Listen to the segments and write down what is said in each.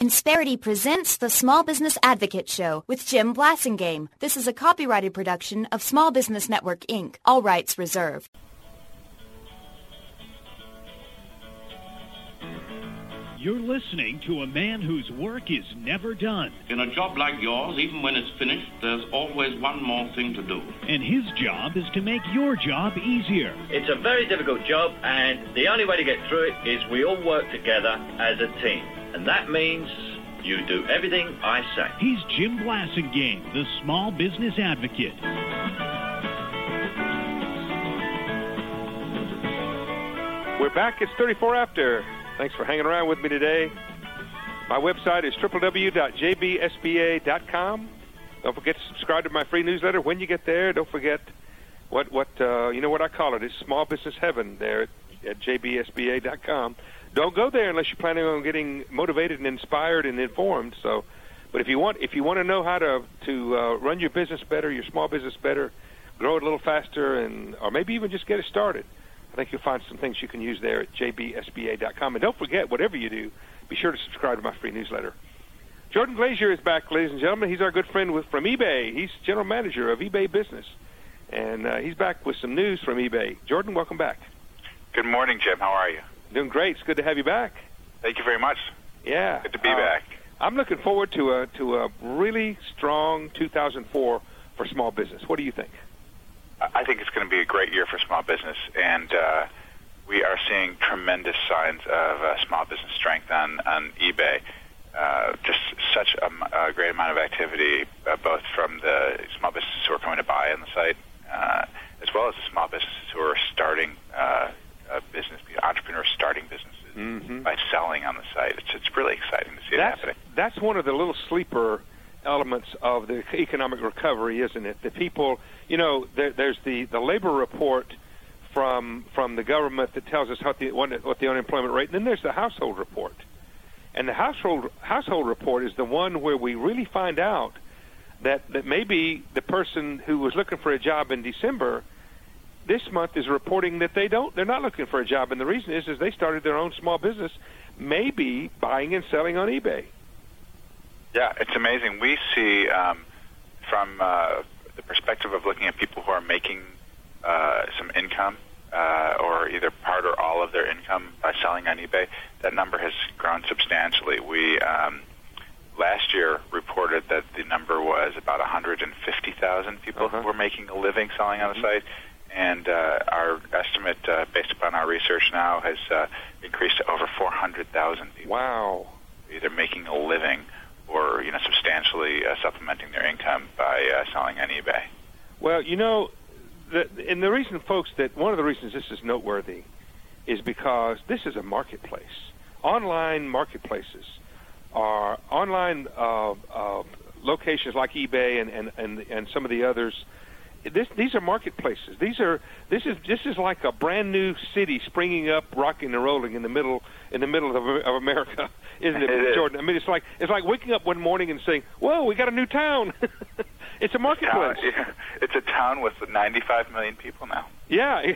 Insperity presents the Small Business Advocate Show with Jim Blasingame. This is a copyrighted production of Small Business Network, Inc. All rights reserved. You're listening to a man whose work is never done. In a job like yours, even when it's finished, there's always one more thing to do. And his job is to make your job easier. It's a very difficult job, and the only way to get through it is we all work together as a team. And that means you do everything I say. He's Jim Blasingame, the Small Business Advocate. We're back. It's 34 after. Thanks for hanging around with me today. My website is www.jbsba.com. Don't forget to subscribe to my free newsletter. When you get there, don't forget what you know what I call it. It's small business heaven there at jbsba.com. Don't go there unless you're planning on getting motivated and inspired and informed. So, but if you want to know how to run your business better, your small business better, grow it a little faster, or maybe even just get it started, I think you'll find some things you can use there at jbsba.com. And don't forget, whatever you do, be sure to subscribe to my free newsletter. Jordan Glazier is back, ladies and gentlemen. He's our good friend from eBay. He's general manager of eBay Business, and he's back with some news from eBay. Jordan, welcome back. Good morning, Jim. How are you? Doing great. It's good to have you back. Thank you very much. Yeah. Good to be back. I'm looking forward to a really strong 2004 for small business. What do you think? I think it's going to be a great year for small business, and we are seeing tremendous signs of small business strength on eBay. Just such a great amount of activity, both from the small businesses who are coming to buy on the site, as well as the small businesses who are starting business, entrepreneurs starting businesses by selling on the site. It's really exciting to see it happening. That's one of the little sleeper elements of the economic recovery, isn't it? The people, there's the labor report from the government that tells us what the unemployment rate, and then there's the household report. And the household report is the one where we really find out that maybe the person who was looking for a job in December this month is reporting that they're not looking for a job, and the reason is they started their own small business, maybe buying and selling on eBay. Yeah, it's amazing. We see from the perspective of looking at people who are making some income or either part or all of their income by selling on eBay, that number has grown substantially. We last year reported that the number was about 150,000 people who were making a living selling on the site. And our estimate, based upon our research now, has increased to over 400,000 people. Wow! Either making a living or substantially supplementing their income by selling on eBay. Well, one of the reasons this is noteworthy is because this is a marketplace. Online marketplaces are online locations like eBay and some of the others. These are marketplaces. This is like a brand new city springing up, rocking and rolling in the middle of America, isn't it, Jordan? I mean, it's like waking up one morning and saying, "Whoa, we got a new town." It's a marketplace. It's a town with 95 million people now. Yeah,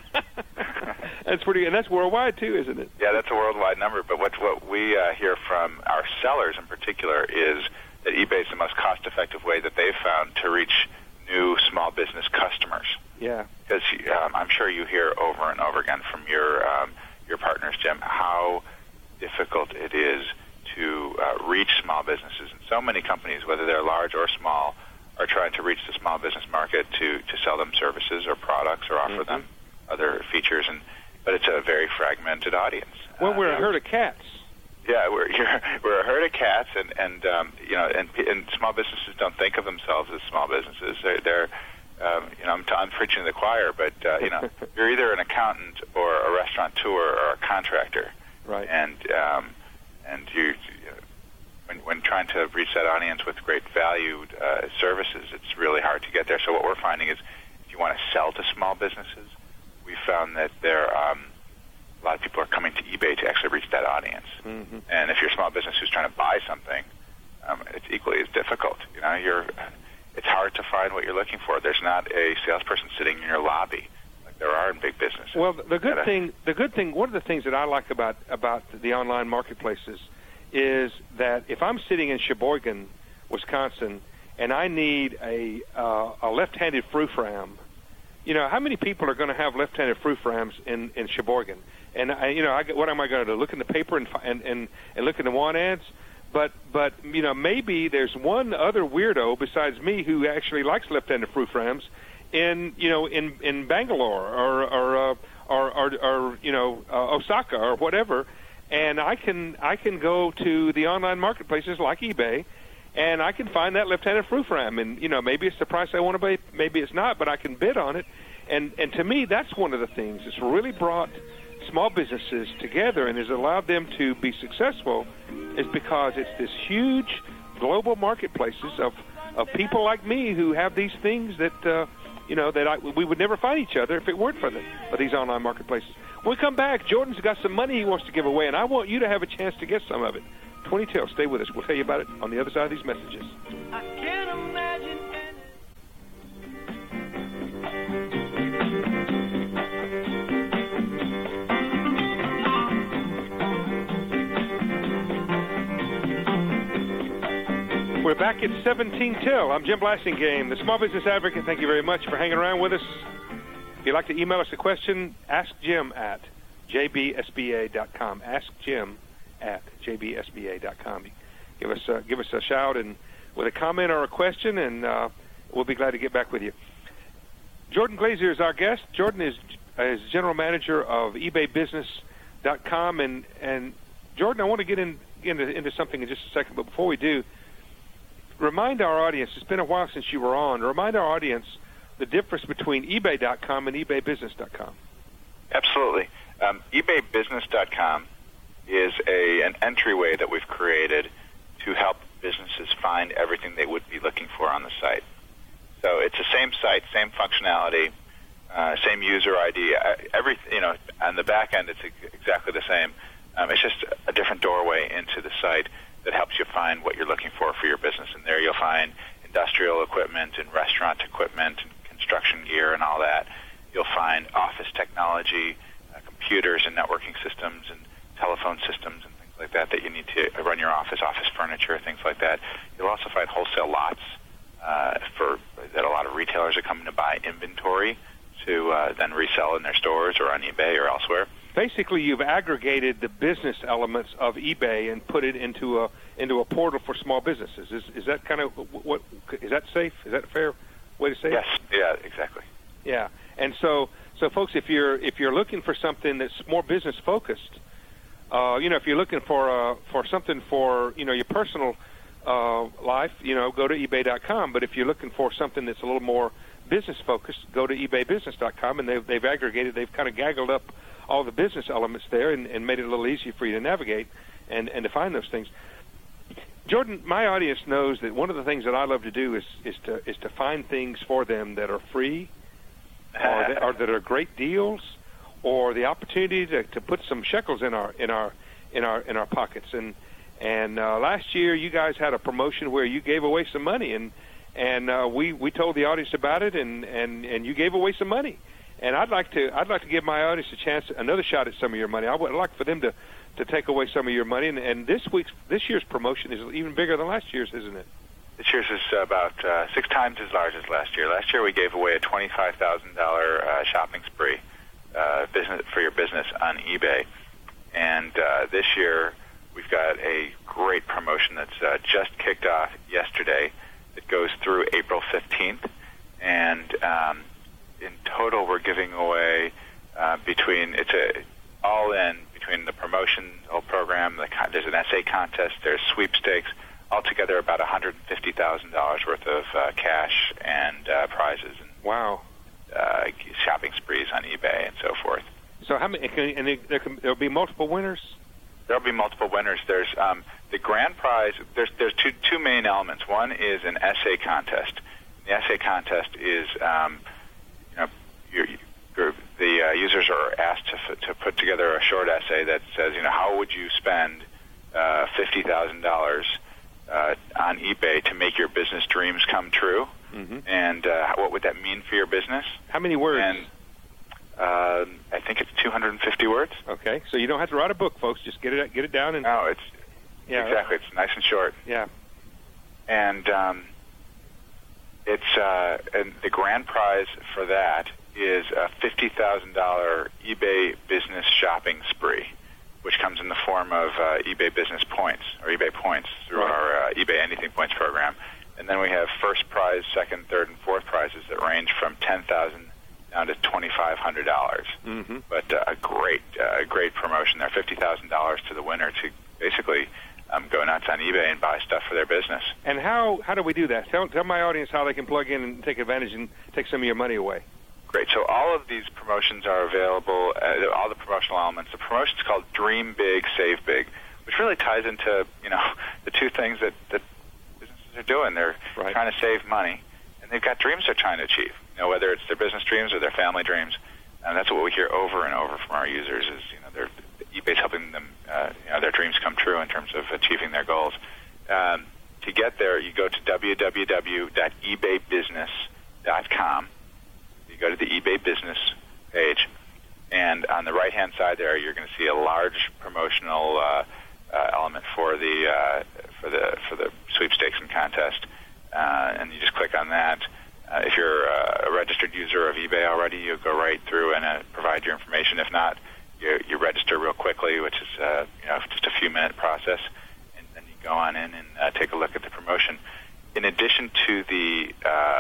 that's pretty, and that's worldwide too, isn't it? Yeah, that's a worldwide number. But what we hear from our sellers in particular is that eBay is the most cost-effective way that they've found to reach new small business customers. Yeah, because I'm sure you hear over and over again from your partners, Jim, how difficult it is to reach small businesses. And so many companies, whether they're large or small, are trying to reach the small business market to sell them services or products or offer them other features. But it's a very fragmented audience. Well, we're a herd of cats. Yeah, we're a herd of cats, and small businesses don't think of themselves as small businesses. They're I'm preaching to the choir, but you're either an accountant or a restaurateur or a contractor, right? And when trying to reach that audience with great valued services, it's really hard to get there. So what we're finding is, if you want to sell to small businesses, we found that a lot of people are coming to eBay to actually reach that audience. Mm-hmm. And if you're a small business who's trying to buy something, it's equally as difficult. It's hard to find what you're looking for. There's not a salesperson sitting in your lobby like there are in big businesses. Well, the good thing, one of the things that I like about the online marketplaces is that if I'm sitting in Sheboygan, Wisconsin, and I need a left-handed frou-fram, how many people are going to have left-handed frou-frams in Sheboygan? And what am I going to do? Look in the paper and look in the want ads? But maybe there's one other weirdo besides me who actually likes left-handed frou-frams in Bangalore or Osaka or whatever, and I can go to the online marketplaces like eBay, and I can find that left-handed frou-fram, and maybe it's the price I want to pay, maybe it's not, but I can bid on it, and to me that's one of the things that's really brought small businesses together and has allowed them to be successful, is because it's this huge global marketplaces of people like me who have these things that we would never find each other if it weren't for these online marketplaces. When we come back, Jordan's got some money he wants to give away, and I want you to have a chance to get some of it. 20 Till, stay with us. We'll tell you about it on the other side of these messages. I can't imagine We're back at 17 Till. I'm Jim Blasingame, the Small Business Advocate. Thank you very much for hanging around with us. If you'd like to email us a question, askjim@jbsba.com. askjim@jbsba.com. Give us a shout and with a comment or a question, and we'll be glad to get back with you. Jordan Glazier is our guest. Jordan is general manager of eBayBusiness.com, and Jordan, I want to get into something in just a second, but before we do, remind our audience, it's been a while since you were on, remind our audience the difference between eBay.com and eBayBusiness.com. Absolutely. eBayBusiness.com is an entryway that we've created to help businesses find everything they would be looking for on the site. So it's the same site, same functionality, same user ID. On the back end, it's exactly the same. It's just a different doorway into the site that helps you find what you're looking for your business. And there you'll find industrial equipment and restaurant equipment and construction gear and all that. You'll find office technology, computers and networking systems and telephone systems and things like that you need to run your office furniture, things like that. You'll also find wholesale lots that a lot of retailers are coming to buy inventory to then resell in their stores or on eBay or elsewhere. Basically, you've aggregated the business elements of eBay and put it into a portal for small businesses. Is that kind of what? Is that safe? Is that a fair way to say it? Yes. Yeah. Exactly. Yeah. And so folks, if you're looking for something that's more business focused, if you're looking for something for your personal life, go to eBay.com. But if you're looking for something that's a little more business focused, go to eBayBusiness.com, and they've aggregated, they've kind of gaggled up all the business elements there and made it a little easier for you to navigate and to find those things. Jordan, my audience knows that one of the things that I love to do is to find things for them that are free or that are great deals, or the opportunity to put some shekels in our pockets. And last year you guys had a promotion where you gave away some money, and we told the audience about it, and you gave away some money. And I'd like to give my audience another shot at some of your money. I would like for them to take away some of your money. And this year's promotion is even bigger than last year's, isn't it? This year's is about 6 times as large as last year. Last year we gave away a $25,000 shopping spree for your business on eBay. And this year we've got a great promotion that's just kicked off yesterday. It goes through April 15th. And in total, we're giving away between the promotion whole program. There's an essay contest. There's sweepstakes. Altogether, about $150,000 worth of cash and prizes. And, wow! Shopping sprees on eBay and so forth. So how many? There'll be multiple winners. There'll be multiple winners. There's the grand prize. There's two main elements. One is an essay contest. The essay contest is the users are asked to put together a short essay that says, how would you spend $50,000 on eBay to make your business dreams come true, and what would that mean for your business? How many words? And I think it's 250 words. Okay, so you don't have to write a book, folks. Just get it down and. No, Yeah, exactly. It's nice and short. Yeah. And and the grand prize for that is a $50,000 eBay business shopping spree, which comes in the form of eBay business points or eBay points through our eBay Anything Points program. And then we have first prize, second, third, and fourth prizes that range from $10,000 down to $2,500. Mm-hmm. But a great promotion there, $50,000 to the winner to basically go nuts on eBay and buy stuff for their business. And how do we do that? Tell my audience how they can plug in and take advantage and take some of your money away. Great. So all of these promotions are available, all the promotional elements. The promotion is called Dream Big, Save Big, which really ties into, the two things that businesses are doing. They're trying to save money, and they've got dreams they're trying to achieve, whether it's their business dreams or their family dreams. And that's what we hear over and over from our users is, eBay's helping them, their dreams come true in terms of achieving their goals. To get there, you go to www.ebaybusiness.com. You go to the eBay Business page, and on the right-hand side there, you're going to see a large promotional element for the sweepstakes and contest, and you just click on that. If you're a registered user of eBay already, you go right through and provide your information. If not, you register real quickly, which is just a few-minute process, and then you go on in and take a look at the promotion. In addition to the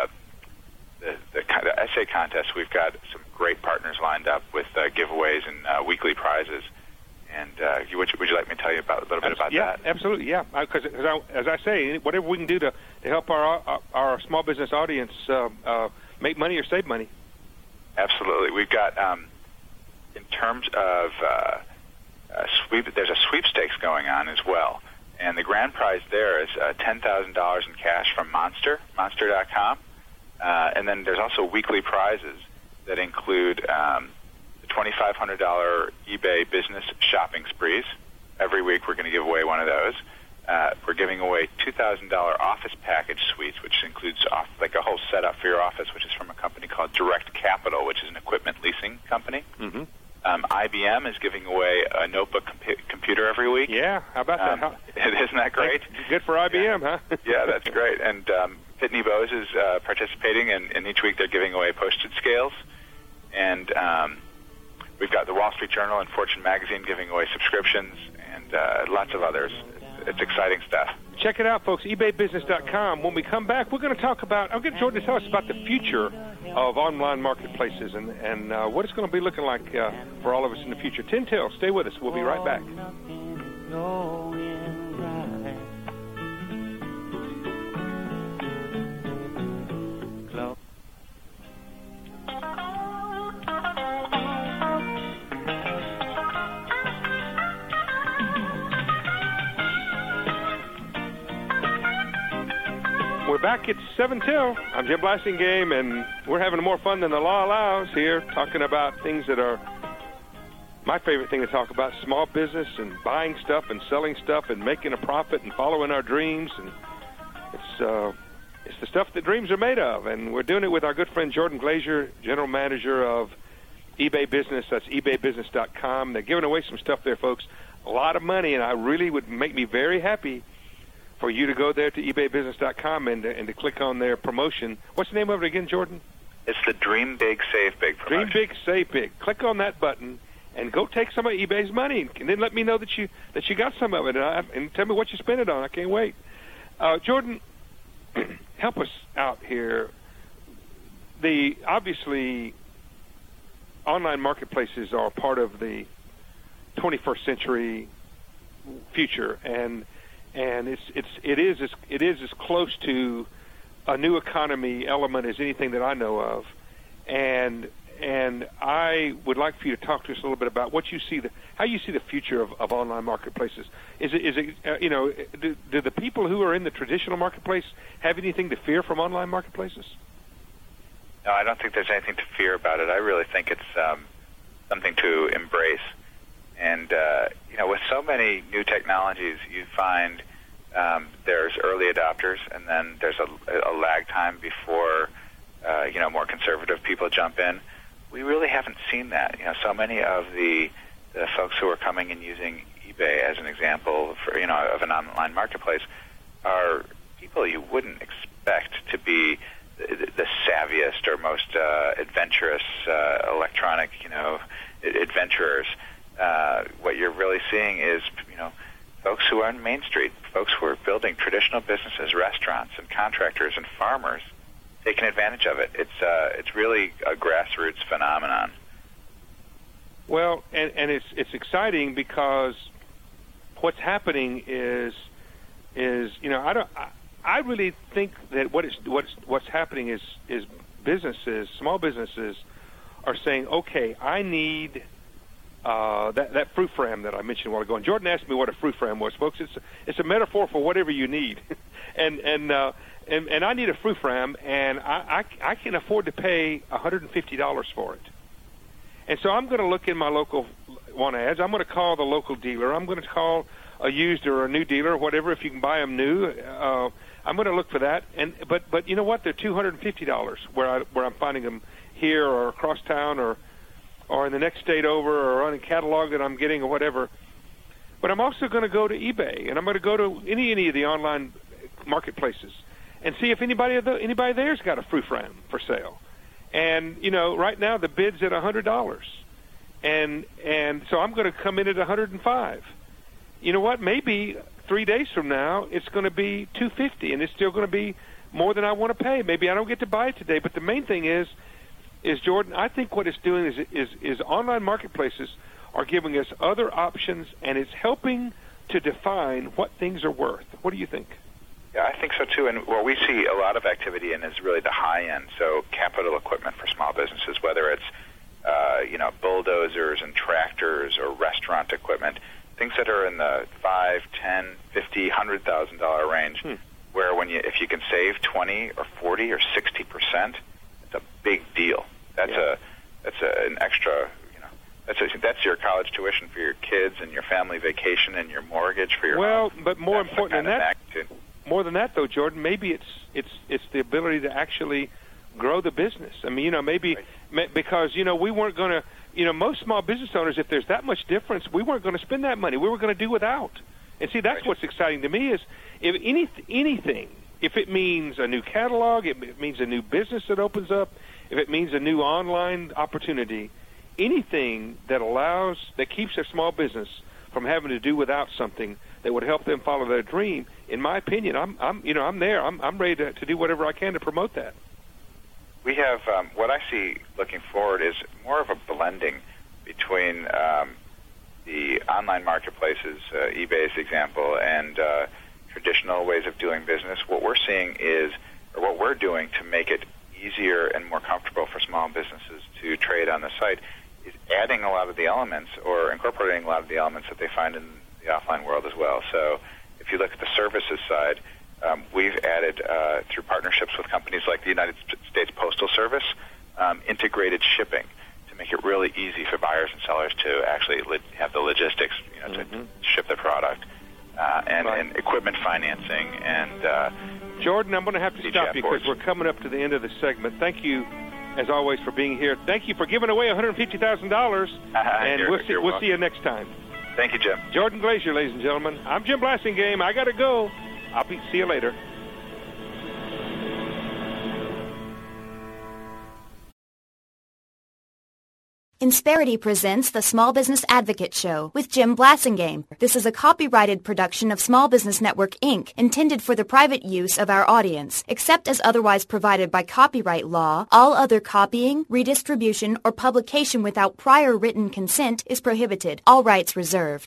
essay contest, we've got some great partners lined up with giveaways and weekly prizes. And would you like me to tell you a little bit about that? Yeah, absolutely. Yeah, because as I say, whatever we can do to help our small business audience make money or save money. Absolutely. We've got in terms of there's a sweepstakes going on as well, and the grand prize there is $10,000 in cash from Monster.com. And then there's also weekly prizes that include the $2,500 eBay business shopping sprees. Every week we're going to give away one of those. We're giving away $2,000 office package suites, which includes like a whole setup for your office, which is from a company called Direct Capital, which is an equipment leasing company. Mm-hmm. IBM is giving away a notebook computer every week. Yeah, how about that? Isn't that great? Good for IBM, huh? Yeah, that's great. And Pitney Bowes is participating, and each week they're giving away postage scales. And we've got the Wall Street Journal and Fortune Magazine giving away subscriptions, and lots of others. It's exciting stuff. Check it out, folks, ebaybusiness.com. When we come back, we're going to talk about, I'll get Jordan to tell us about the future of online marketplaces and what it's going to be looking like for all of us in the future. Tin Tail, stay with us. We'll be right back. We're back at 7 Till. I'm Jim Blasingame, and we're having more fun than the law allows here, talking about things that are my favorite thing to talk about, small business and buying stuff and selling stuff and making a profit and following our dreams. And it's the stuff that dreams are made of, and we're doing it with our good friend Jordan Glazier, General Manager of eBay Business. That's ebaybusiness.com. They're giving away some stuff there, folks. A lot of money, and I really would make me very happy for you to go there to ebaybusiness.com and to click on their promotion. What's the name of it again, Jordan? It's the Dream Big, Save Big promotion. Dream Big, Save Big. Click on that button and go take some of eBay's money, and then let me know that you got some of it, and tell me what you spent it on. I can't wait. Jordan, help us out here. Obviously, online marketplaces are part of the 21st century future, and it is as close to a new economy element as anything that I know of, and I would like for you to talk to us a little bit about what you see how you see the future of online marketplaces. Is it do the people who are in the traditional marketplace have anything to fear from online marketplaces? No, I don't think there's anything to fear about it. I really think it's something to embrace. And with so many new technologies, you find there's early adopters, and then there's a lag time before more conservative people jump in. We really haven't seen that. So many of the folks who are coming and using eBay as an example for of an online marketplace are people you wouldn't expect to be the savviest or most adventurous electronic adventurers. What you're really seeing is folks who are on Main Street, folks who are building traditional businesses, restaurants and contractors and farmers taking advantage of it. It's really a grassroots phenomenon. Well, and it's exciting because what's happening is I really think that what's happening is businesses, small businesses, are saying, okay, I need that fruit fram that I mentioned a while ago. And Jordan asked me what a fruit fram was, folks. It's a metaphor for whatever you need, and I need a fruit fram, and I can afford to pay $150 for it. And so I'm going to look in my local want ads. I'm going to call the local dealer. I'm going to call a used or a new dealer, whatever. If you can buy them new, I'm going to look for that. But you know what? They're $250 where I'm finding them here or across town or in the next state over or on a catalog that I'm getting or whatever. But I'm also going to go to eBay, and I'm going to go to any of the online marketplaces and see if anybody there's got a fruit fram for sale. And right now the bid's at $100, and so I'm going to come in at $105. You know what? Maybe 3 days from now it's going to be $250, and it's still going to be more than I want to pay. Maybe I don't get to buy it today, but the main thing is Jordan, I think what it's doing is online marketplaces are giving us other options, and it's helping to define what things are worth. What do you think? Yeah, I think so too. And what we see a lot of activity in is really the high end, so capital equipment for small businesses, whether it's bulldozers and tractors or restaurant equipment, things that are in the $5,000, $10,000, $50,000, $100,000 range, where if you can save 20 or 40 or 60%, it's a big deal. That's an extra. That's your college tuition for your kids and your family vacation and your mortgage for your home. But more important than that. More than that, though, Jordan, maybe it's the ability to actually grow the business. I mean, maybe because we weren't going to, most small business owners, if there's that much difference, we weren't going to spend that money. We were going to do without. And see, that's what's exciting to me is if anything, if it means a new catalog, if it means a new business that opens up, if it means a new online opportunity, anything that keeps their small business from having to do without something that would help them follow their dream, in my opinion, I'm there. I'm ready to do whatever I can to promote that. We have what I see looking forward is more of a blending between the online marketplaces, eBay's example, and traditional ways of doing business. What we're seeing what we're doing to make it easier and more comfortable for small businesses to trade on the site is adding a lot of the elements or incorporating a lot of the elements that they find in the offline world as well. So if you look at the services side, we've added, through partnerships with companies like the United States Postal Service, integrated shipping to make it really easy for buyers and sellers to actually have the logistics, to ship the product, and equipment financing. And Jordan, I'm going to have to stop you because we're coming up to the end of the segment. Thank you, as always, for being here. Thank you for giving away $150,000, and we'll see you next time. Thank you, Jim. Jordan Glazier, ladies and gentlemen. I'm Jim Blasingame. I got to go. See you later. Insperity presents the Small Business Advocate Show with Jim Blasingame. This is a copyrighted production of Small Business Network, Inc., intended for the private use of our audience. Except as otherwise provided by copyright law, all other copying, redistribution, or publication without prior written consent is prohibited. All rights reserved.